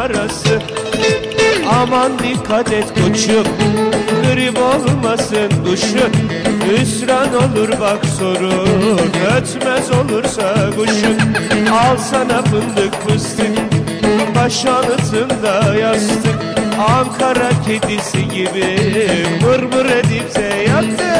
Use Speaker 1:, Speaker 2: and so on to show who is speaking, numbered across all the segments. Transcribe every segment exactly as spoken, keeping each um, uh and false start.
Speaker 1: parası. Aman dikkat et koçum, grip olmasın kuşun. Hüsran olur bak sorun, ötmez olursa kuşun. Al sana fındık fıstık, baş altında yastık. Ankara kedisi gibi mır mır edip de yattı.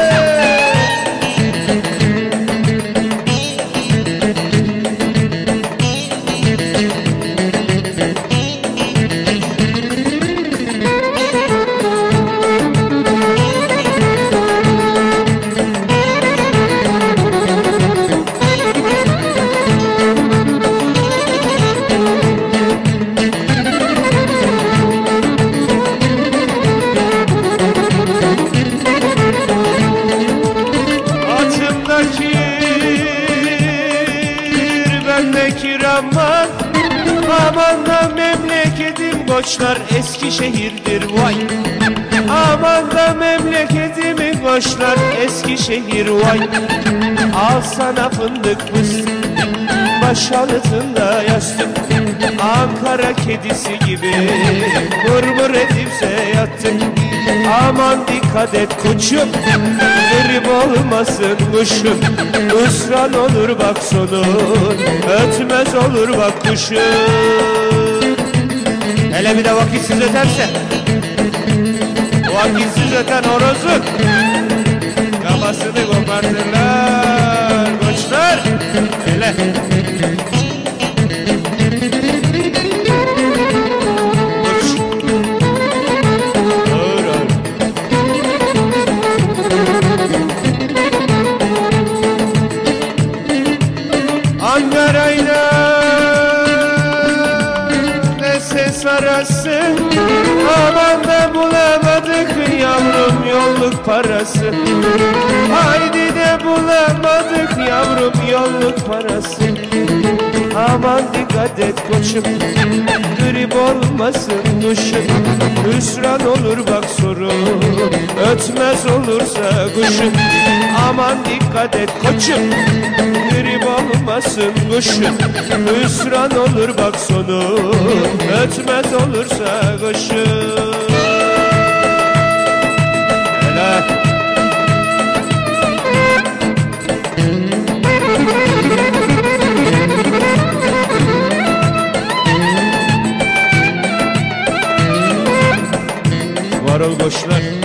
Speaker 1: Aman, aman da memleketim koçlar Eskişehir'dir vay. Aman da memleketimin koçlar Eskişehir vay. Al sana fındık fıstık, baş altında yastık. Ankara kedisi gibi mır mır edipse yattık. Aman dikkat et koçum, grip olmasın kuşun. Hüsran olur bak sonun, ötmez olur bak kuşun. Hele bir de vakitsiz öterse, vakitsiz öten horozun kafasını kopartırlar koçlar. Hele Ankara'yla ne ses arası, aman da bulamadık yavrum yolluk parası. Haydi de bulamadık yavrum yolluk parası. Aman dikkat et koçum, grip olmasın kuşun. Hüsran olur bak sorun, ötmez olursa kuşun. Aman dikkat et koçum, grip olmasın kuşun. Hüsran olur bak sonun, ötmez olursa kuşun. Helal. Var ol koçlar.